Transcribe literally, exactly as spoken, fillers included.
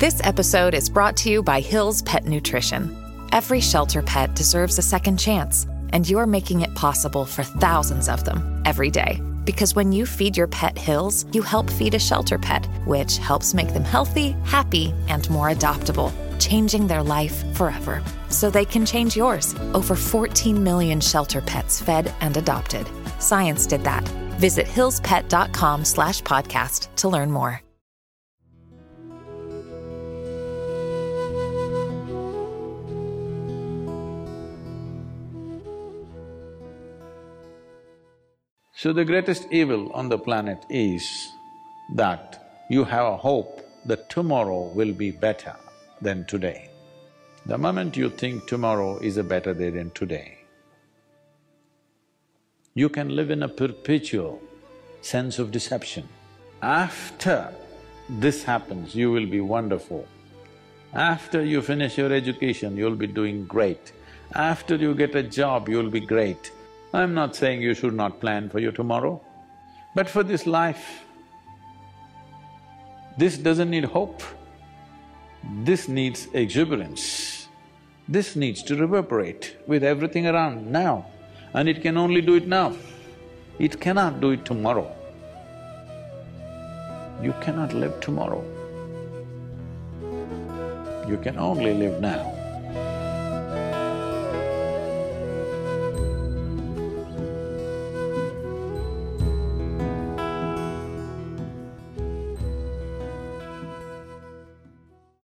This episode is brought to you by Hill's Pet Nutrition. Every shelter pet deserves a second chance, and you're making it possible for thousands of them every day. Because when you feed your pet Hill's, you help feed a shelter pet, which helps make them healthy, happy, and more adoptable, changing their life forever. So they can change yours. Over fourteen million shelter pets fed and adopted. Science did that. Visit hillspet.com slash podcast to learn more. So the greatest evil on the planet is that you have a hope that tomorrow will be better than today. The moment you think tomorrow is a better day than today, you can live in a perpetual sense of deception. After this happens, you will be wonderful. After you finish your education, you'll be doing great. After you get a job, you'll be great. I'm not saying you should not plan for your tomorrow, but for this life, this doesn't need hope. This needs exuberance. This needs to reverberate with everything around now, and it can only do it now. It cannot do it tomorrow. You cannot live tomorrow. You can only live now.